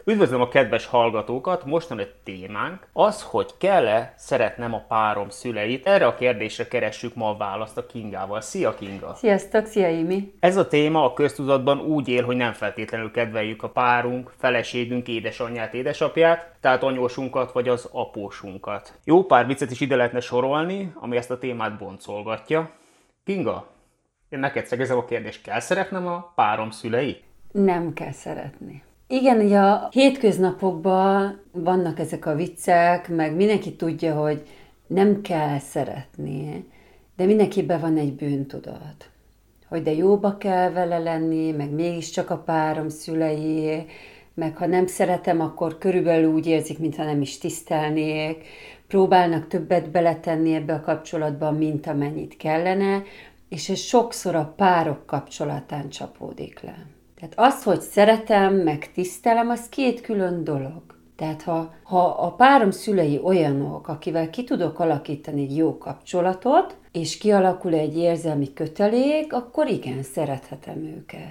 Üdvözlöm a kedves hallgatókat! Mostani témánk az, hogy kell-e szeretnem a párom szüleit. Erre a kérdésre keressük ma a választ a Kingával. Szia, Kinga! Sziasztok, szia Imi! Ez a téma a köztudatban úgy él, hogy nem feltétlenül kedveljük a párunk, feleségünk, édesanyját, édesapját, tehát anyósunkat vagy az apósunkat. Jó pár viccet is ide lehetne sorolni, ami ezt a témát boncolgatja. Kinga, én neked szegezem a kérdést, kell szeretnem a párom szüleit? Nem kell szeretni. Igen, ugye a hétköznapokban vannak ezek a viccek, meg mindenki tudja, hogy nem kell szeretni, de mindenkiben van egy bűntudat. Hogy de jóba kell vele lenni, meg mégiscsak a párom szülei, meg ha nem szeretem, akkor körülbelül úgy érzik, mintha nem is tisztelnék, próbálnak többet beletenni ebbe a kapcsolatban, mint amennyit kellene, és ez sokszor a párok kapcsolatán csapódik le. Tehát az, hogy szeretem, meg tisztelem, az két külön dolog. Tehát ha a párom szülei olyanok, akivel ki tudok alakítani egy jó kapcsolatot, és kialakul egy érzelmi kötelék, akkor igen, szerethetem őket.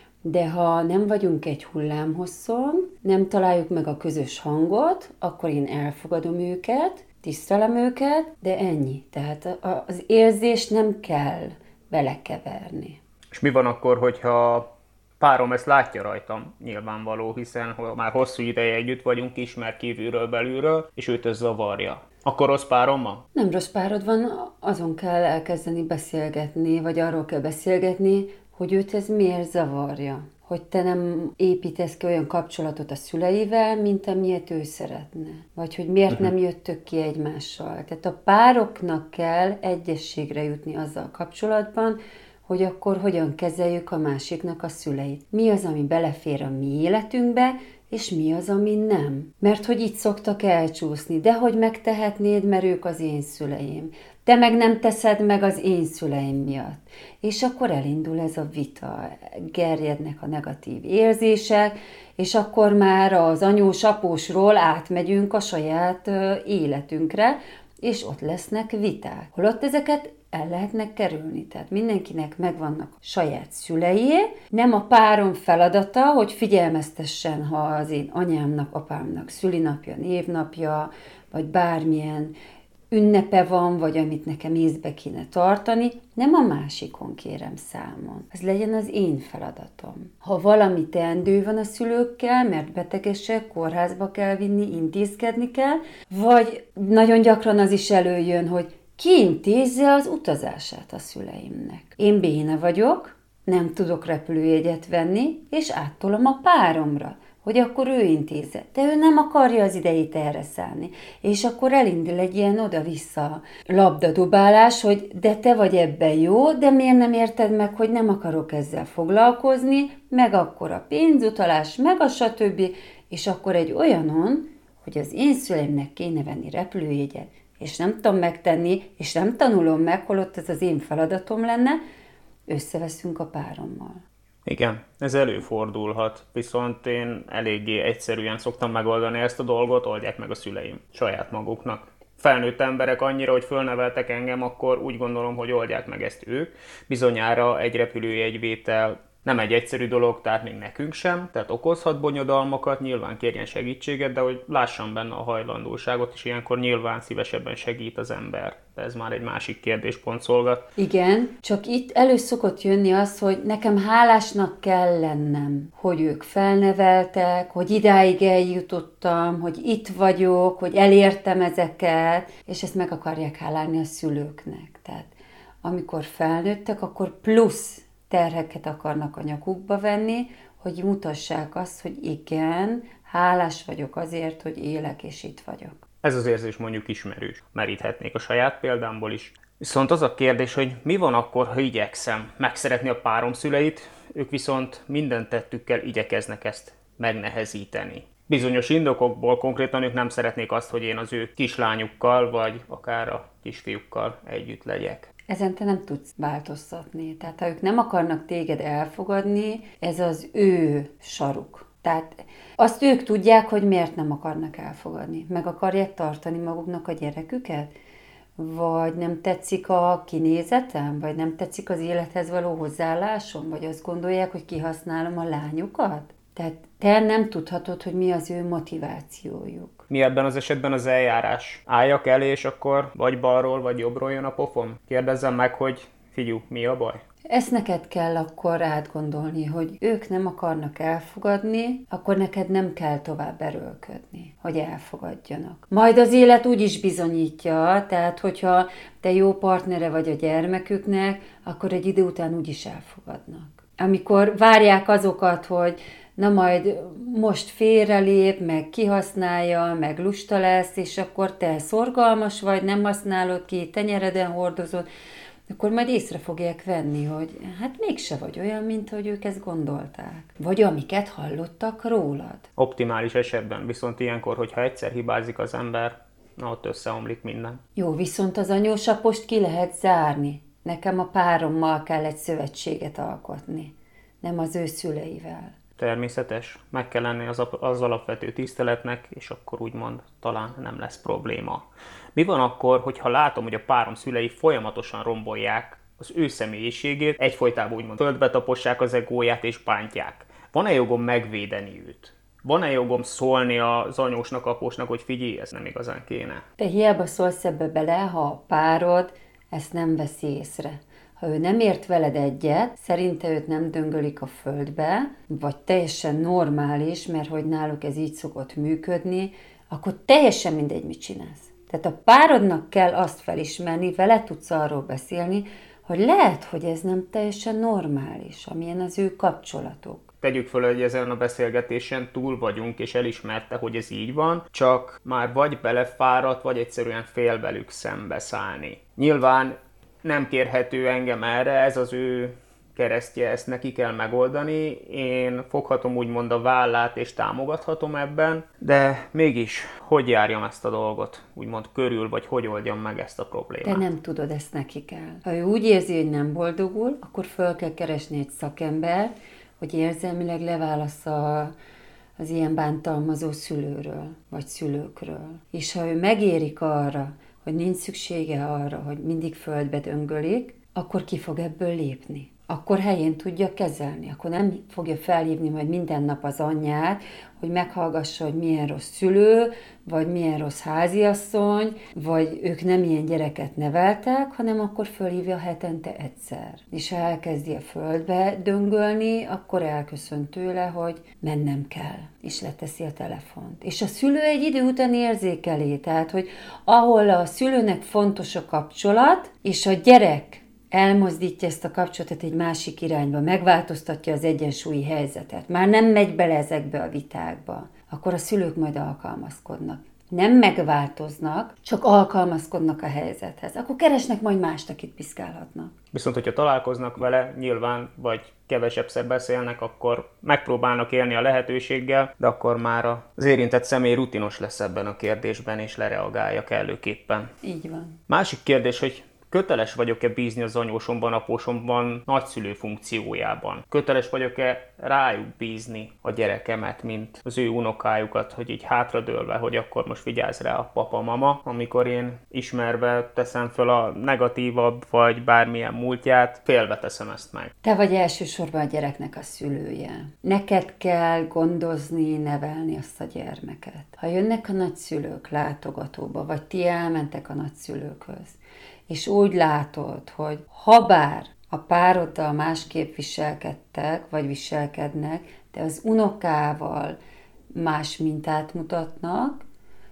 De ha nem vagyunk egy hullámhosszon, nem találjuk meg a közös hangot, akkor én elfogadom őket, tisztelem őket, de ennyi. Tehát az érzést nem kell belekeverni. És mi van akkor, hogyha párom ezt látja rajtam, nyilvánvaló, hiszen már hosszú ideje együtt vagyunk, ismer kívülről, belülről, és őt ez zavarja. Akkor rossz párom van? Nem rossz párod van, azon kell elkezdeni beszélgetni, vagy arról kell beszélgetni, hogy őt ez miért zavarja. Hogy te nem építesz ki olyan kapcsolatot a szüleivel, mint amilyet ő szeretne. Vagy hogy miért nem jöttök ki egymással. Tehát a pároknak kell egyességre jutni azzal kapcsolatban, hogy akkor hogyan kezeljük a másiknak a szüleit. Mi az, ami belefér a mi életünkbe, és mi az, ami nem. Mert hogy itt szoktak elcsúszni, de hogy megtehetnéd, mert ők az én szüleim. Te meg nem teszed meg az én szüleim miatt. És akkor elindul ez a vita, gerjednek a negatív érzések, és akkor már az anyós-apósról átmegyünk a saját életünkre, és ott lesznek viták. Holott ezeket el lehetnek kerülni. Tehát mindenkinek megvannak a saját szülei. Nem a párom feladata, hogy figyelmeztessen, ha az én anyámnak, apámnak szülinapja, névnapja, vagy bármilyen ünnepe van, vagy amit nekem észbe kéne tartani, nem a másikon kérem számon. Ez legyen az én feladatom. Ha valami teendő van a szülőkkel, mert betegesek, kórházba kell vinni, intézkedni kell, vagy nagyon gyakran az is előjön, hogy ki intézze az utazását a szüleimnek. Én béna vagyok, nem tudok repülőjegyet venni, és áttolom a páromra, hogy akkor ő intézze. De ő nem akarja az idejét erre szállni. És akkor elindul egy ilyen oda-vissza labdadobálás, hogy de te vagy ebben jó, de miért nem érted meg, hogy nem akarok ezzel foglalkozni, meg akkor a pénzutalás, meg a stb. És akkor egy olyanon, hogy az én szüleimnek kéne venni repülőjegyet, és nem tudom megtenni, és nem tanulom meg, holott ez az én feladatom lenne, összeveszünk a párommal. Igen, ez előfordulhat, viszont én eléggé egyszerűen szoktam megoldani ezt a dolgot, oldják meg a szüleim saját maguknak. Felnőtt emberek annyira, hogy fölneveltek engem, akkor úgy gondolom, hogy oldják meg ezt ők. Bizonyára egy repülőjegyvétel nem egy egyszerű dolog, tehát még nekünk sem, tehát okozhat bonyodalmakat, nyilván kérjen segítséget, de hogy lássam benne a hajlandóságot, és ilyenkor nyilván szívesebben segít az ember. De ez már egy másik kérdéspont szolgat. Igen, csak itt elő szokott jönni az, hogy nekem hálásnak kell lennem, hogy ők felneveltek, hogy idáig eljutottam, hogy itt vagyok, hogy elértem ezeket, és ezt meg akarják hálálni a szülőknek. Tehát amikor felnőttek, akkor plusz terheket akarnak a nyakukba venni, hogy mutassák azt, hogy igen, hálás vagyok azért, hogy élek és itt vagyok. Ez az érzés mondjuk ismerős. Meríthetnék a saját példámból is. Viszont az a kérdés, hogy mi van akkor, ha igyekszem megszeretni a párom szüleit, ők viszont minden tettükkel igyekeznek ezt megnehezíteni. Bizonyos indokokból konkrétan ők nem szeretnék azt, hogy én az ő kislányukkal, vagy akár a kisfiúkkal együtt legyek. Ezen te nem tudsz változtatni. Tehát ha ők nem akarnak téged elfogadni, ez az ő saruk. Tehát azt ők tudják, hogy miért nem akarnak elfogadni. Meg akarják tartani maguknak a gyereküket? Vagy nem tetszik a kinézetem? Vagy nem tetszik az élethez való hozzáállásom? Vagy azt gondolják, hogy kihasználom a lányukat? Tehát Te nem tudhatod, hogy mi az ő motivációjuk. Mi ebben az esetben az eljárás? Álljak elé, és akkor vagy balról, vagy jobbról jön a pofon? Kérdezzem meg, hogy figyú, mi a baj? Ezt neked kell akkor átgondolni, hogy ők nem akarnak elfogadni, akkor neked nem kell tovább erőlködni, hogy elfogadjanak. Majd az élet úgy is bizonyítja, tehát hogyha te jó partnere vagy a gyermeküknek, akkor egy idő után úgy is elfogadnak. Amikor várják azokat, hogy na majd most félrelép, meg kihasználja, meg lusta lesz, és akkor te szorgalmas vagy, nem használod ki, tenyereden hordozod, akkor majd észre fogják venni, hogy hát mégse vagy olyan, mint hogy ők ezt gondolták. Vagy amiket hallottak rólad. Optimális esetben, viszont ilyenkor, hogyha egyszer hibázik az ember, na ott összeomlik minden. Jó, viszont az anyósapost ki lehet zárni. Nekem a párommal kell egy szövetséget alkotni, nem az ő szüleivel. Természetes, meg kell lenni az alapvető tiszteletnek, és akkor úgymond talán nem lesz probléma. Mi van akkor, hogyha látom, hogy a párom szülei folyamatosan rombolják az ő személyiségét, egyfolytában úgymond földbe tapossák az egóját és bántják? Van-e jogom megvédeni őt? Van-e jogom szólni az anyósnak, apósnak, hogy figyelj, ez nem igazán kéne? Te hiába szólsz ebbe bele, ha a párod ezt nem veszi észre. Ha ő nem ért veled egyet, szerinte őt nem döngölik a földbe, vagy teljesen normális, mert hogy náluk ez így szokott működni, akkor teljesen mindegy, mit csinálsz. Tehát a párodnak kell azt felismerni, vele tudsz arról beszélni, hogy lehet, hogy ez nem teljesen normális, amilyen az ő kapcsolatuk. Tegyük föl, hogy ezen a beszélgetésen túl vagyunk, és elismerte, hogy ez így van, csak már vagy belefáradt, vagy egyszerűen fél velük szembeszállni. Nyilván nem kérhető engem erre, ez az ő keresztje, ezt neki kell megoldani. Én foghatom úgymond a vállát, és támogathatom ebben, de mégis, hogy járjam ezt a dolgot, úgymond körül, vagy hogy oldjam meg ezt a problémát? Te nem tudod, ezt neki kell. Ha ő úgy érzi, hogy nem boldogul, akkor föl kell keresni egy szakembert, hogy érzelmileg leválassza az ilyen bántalmazó szülőről, vagy szülőkről. És ha ő megérik arra, hogy nincs szüksége arra, hogy mindig földbe döngölik, akkor ki fog ebből lépni. Akkor helyén tudja kezelni. Akkor nem fogja felhívni majd minden nap az anyját, hogy meghallgassa, hogy milyen rossz szülő, vagy milyen rossz háziasszony, vagy ők nem ilyen gyereket neveltek, hanem akkor fölhívja hetente egyszer. És ha elkezdi a földbe döngölni, akkor elköszön tőle, hogy mennem kell, és leteszi a telefont. És a szülő egy idő után érzékeli, tehát, hogy ahol a szülőnek fontos a kapcsolat, és a gyerek elmozdítja ezt a kapcsolatot egy másik irányba, megváltoztatja az egyensúlyi helyzetet, már nem megy bele ezekbe a vitákba, akkor a szülők majd alkalmazkodnak. Nem megváltoznak, csak alkalmazkodnak a helyzethez. Akkor keresnek majd mást, akit piszkálhatnak. Viszont, hogyha találkoznak vele, nyilván, vagy kevesebbszer beszélnek, akkor megpróbálnak élni a lehetőséggel, de akkor már az érintett személy rutinos lesz ebben a kérdésben, és lereagálja kellőképpen. Így van. Másik kérdés, hogy köteles vagyok-e bízni az anyósomban, apósomban nagyszülő funkciójában? Köteles vagyok-e rájuk bízni a gyerekemet, mint az ő unokájukat, hogy így hátradőlve, hogy akkor most vigyázz rá a papa-mama, amikor én ismerve teszem föl a negatívabb, vagy bármilyen múltját, félve teszem ezt meg. Te vagy elsősorban a gyereknek a szülője. Neked kell gondozni, nevelni azt a gyermeket. Ha jönnek a nagyszülők látogatóba, vagy ti elmentek a nagyszülőkhöz, és úgy látod, hogy habár a pároddal másképp viselkedtek, vagy viselkednek, de az unokával más mintát mutatnak,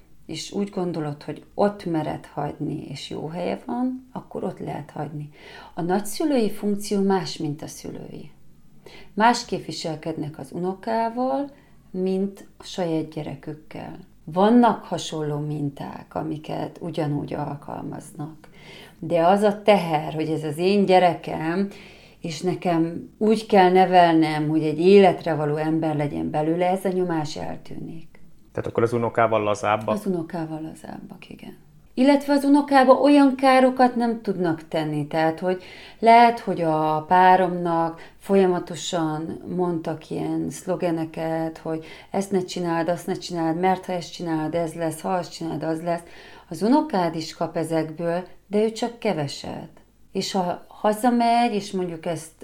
és úgy gondolod, hogy ott mered hagyni, és jó helye van, akkor ott lehet hagyni. A nagyszülői funkció más, mint a szülői. Másképp viselkednek az unokával, mint a saját gyerekükkel. Vannak hasonló minták, amiket ugyanúgy alkalmaznak. De az a teher, hogy ez az én gyerekem, és nekem úgy kell nevelnem, hogy egy életre való ember legyen belőle, ez a nyomás eltűnik. Tehát akkor az unokával lazábbak? Az unokával lazábbak, igen. Illetve az unokában olyan károkat nem tudnak tenni. Tehát, hogy lehet, hogy a páromnak folyamatosan mondtak ilyen szlogeneket, hogy ezt ne csináld, azt ne csináld, mert ha ezt csinálod, ez lesz, ha azt csinálod, az lesz. Az unokád is kap ezekből, de ő csak keveset. És ha hazamegy, és mondjuk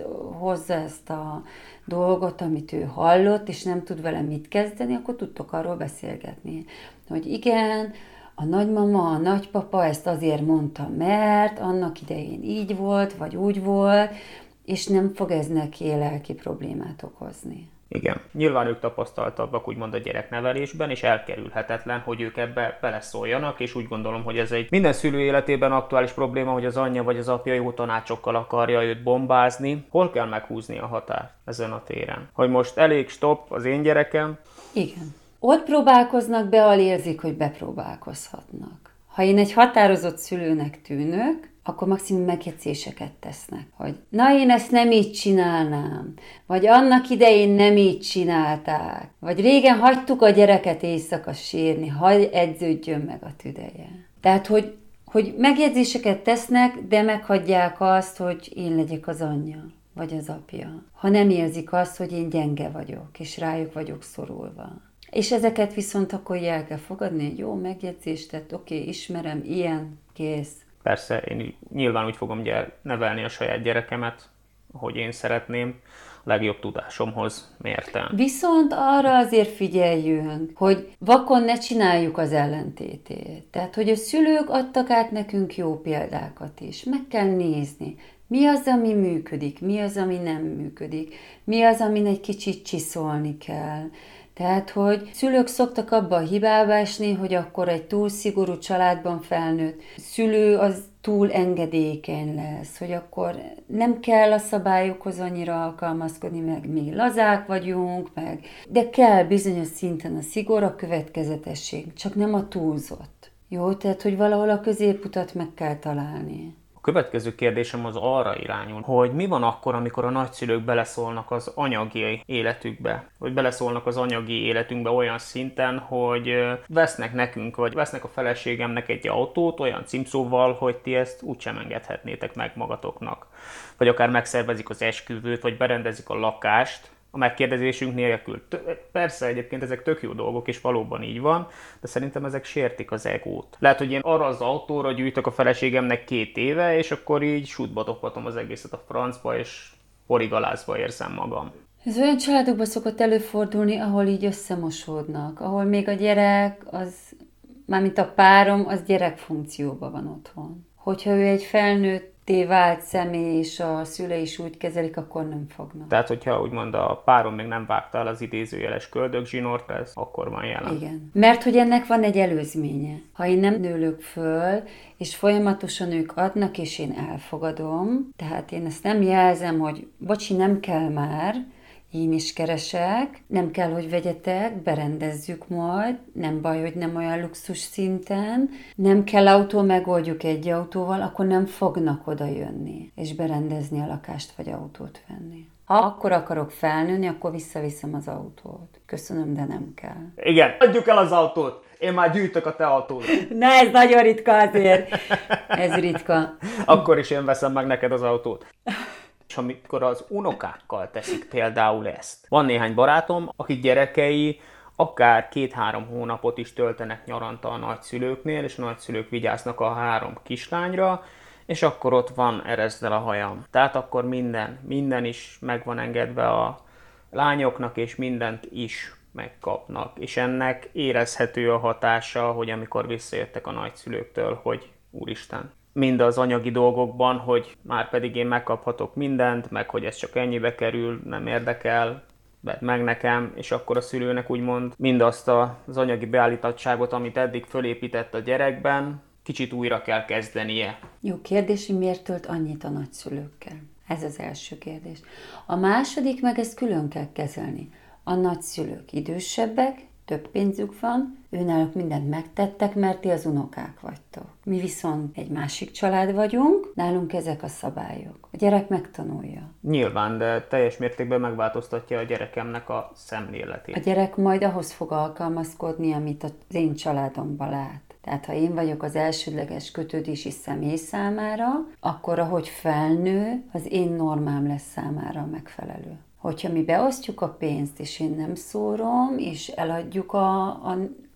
hozza ezt a dolgot, amit ő hallott, és nem tud vele mit kezdeni, akkor tudtok arról beszélgetni. Hogy igen, a nagymama, a nagypapa ezt azért mondta, mert annak idején így volt, vagy úgy volt, és nem fog ez neki lelki problémát okozni. Igen. Nyilván ők tapasztaltabbak úgymond a gyereknevelésben, és elkerülhetetlen, hogy ők ebbe beleszóljanak, és úgy gondolom, hogy ez egy minden szülő életében aktuális probléma, hogy az anyja vagy az apja jó tanácsokkal akarja őt bombázni. Hol kell meghúzni a határt ezen a téren? Hogy most elég, stop, az én gyerekem. Igen. Ott próbálkoznak be, ahol érzik, hogy bepróbálkozhatnak. Ha én egy határozott szülőnek tűnök, akkor maximum megjegyzéseket tesznek, hogy na én ezt nem így csinálnám, vagy annak idején nem így csinálták, vagy régen hagytuk a gyereket éjszaka sírni, hagy edződjön meg a tüdeje. Tehát, hogy megjegyzéseket tesznek, de meghagyják azt, hogy én legyek az anyja, vagy az apja. Ha nem érzik azt, hogy én gyenge vagyok, és rájuk vagyok szorulva. És ezeket viszont akkor el kell fogadni, hogy jó, megjegyzést tett, oké, ismerem, ilyen, kész. Persze, én nyilván úgy fogom nevelni a saját gyerekemet, hogy én szeretném, a legjobb tudásomhoz mérten. Viszont arra azért figyeljünk, hogy vakon ne csináljuk az ellentétét. Tehát, hogy a szülők adtak át nekünk jó példákat is. Meg kell nézni, mi az, ami működik, mi az, ami nem működik, mi az, amin egy kicsit csiszolni kell. Tehát, hogy szülők szoktak abba a hibába esni, hogy akkor egy túl szigorú családban felnőtt szülő az túl engedékeny lesz, hogy akkor nem kell a szabályokhoz annyira alkalmazkodni, meg mi lazák vagyunk, de kell bizonyos szinten a szigor, a következetesség, csak nem a túlzott. Jó, tehát, hogy valahol a középutat meg kell találni. A következő kérdésem az arra irányul, hogy mi van akkor, amikor a nagyszülők beleszólnak az anyagi életükbe, vagy beleszólnak az anyagi életünkbe olyan szinten, hogy vesznek nekünk, vagy vesznek a feleségemnek egy autót olyan címszóval, hogy ti ezt úgysem engedhetnétek meg magatoknak. Vagy akár megszervezik az esküvőt, vagy berendezik a lakást, a megkérdezésünk nélkül. Persze egyébként ezek tök jó dolgok, és valóban így van, de szerintem ezek sértik az egót. Lehet, hogy én arra az autóra gyűjtök a feleségemnek 2 éve, és akkor így sútba dobhatom az egészet a francba, és porigalázva érzem magam. Ez olyan családokban szokott előfordulni, ahol így összemosódnak, ahol még a gyerek, mármint a párom, az gyerekfunkcióban van otthon. Hogyha ő egy felnőtté vált személy, és a szülei is úgy kezelik, akkor nem fognak. Tehát, hogyha úgymond a párom még nem vágta el az idézőjeles köldögzsinort, ez akkor van jelen. Igen. Mert hogy ennek van egy előzménye. Ha én nem nőlök föl, és folyamatosan ők adnak, és én elfogadom, tehát én ezt nem jelzem, hogy bocsi, nem kell már, én is keresek, nem kell, hogy vegyetek, berendezzük majd, nem baj, hogy nem olyan luxus szinten, nem kell autó, megoldjuk egy autóval, akkor nem fognak oda jönni, és berendezni a lakást, vagy autót venni. Ha akkor akarok felnőni, akkor visszaviszem az autót. Köszönöm, de nem kell. Igen, adjuk el az autót! Én már gyűjtök a te autóra. Na, ez nagyon ritka azért. Ez ritka. Akkor is én veszem meg neked az autót. És amikor az unokákkal teszik például ezt. Van néhány barátom, akik gyerekei akár 2-3 hónapot is töltenek nyaranta a nagyszülőknél, és a nagyszülők vigyáznak a 3 kislányra, és akkor ott van ereszd el a hajam. Tehát akkor minden is meg van engedve a lányoknak, és mindent is megkapnak. És ennek érezhető a hatása, hogy amikor visszajöttek a nagyszülőktől, hogy úristen, mind az anyagi dolgokban, hogy már pedig én megkaphatok mindent, meg hogy ez csak ennyibe kerül, nem érdekel, vedd meg nekem, és akkor a szülőnek úgymond mindazt az anyagi beállítottságot, amit eddig fölépített a gyerekben, kicsit újra kell kezdenie. Jó kérdés, hogy miért tölt annyit a nagyszülőkkel? Ez az első kérdés. A második meg ezt külön kell kezelni. A nagyszülők idősebbek, több pénzük van, őnáluk mindent megtettek, mert ti az unokák vagytok. Mi viszont egy másik család vagyunk, nálunk ezek a szabályok. A gyerek megtanulja. Nyilván, de teljes mértékben megváltoztatja a gyerekemnek a szemléletét. A gyerek majd ahhoz fog alkalmazkodni, amit az én családomban lát. Tehát ha én vagyok az elsődleges kötődési személy számára, akkor ahogy felnő, az én normám lesz számára megfelelő. Hogyha mi beosztjuk a pénzt, és én nem szórom, és eladjuk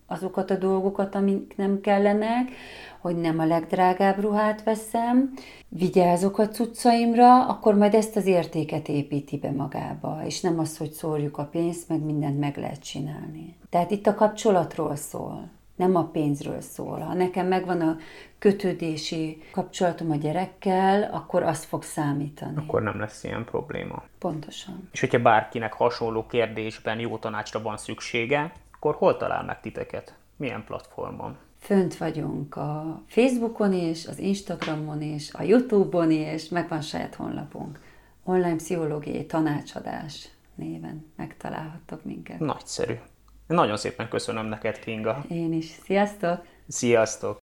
azokat a dolgokat, amik nem kellenek, hogy nem a legdrágább ruhát veszem, vigyázok a cuccaimra, akkor majd ezt az értéket építi be magába, és nem az, hogy szórjuk a pénzt, meg mindent meg lehet csinálni. Tehát itt a kapcsolatról szól, nem a pénzről szól. Ha nekem megvan a kötődési kapcsolatom a gyerekkel, akkor az fog számítani. Akkor nem lesz ilyen probléma. Pontosan. És hogyha bárkinek hasonló kérdésben jó tanácsra van szüksége, akkor hol talál meg titeket? Milyen platformon? Fönt vagyunk a Facebookon is, az Instagramon is, a YouTube-on is, megvan saját honlapunk. Online pszichológiai tanácsadás néven megtalálhattok minket. Nagyszerű. Nagyon szépen köszönöm neked, Kinga. Én is. Sziasztok! Sziasztok!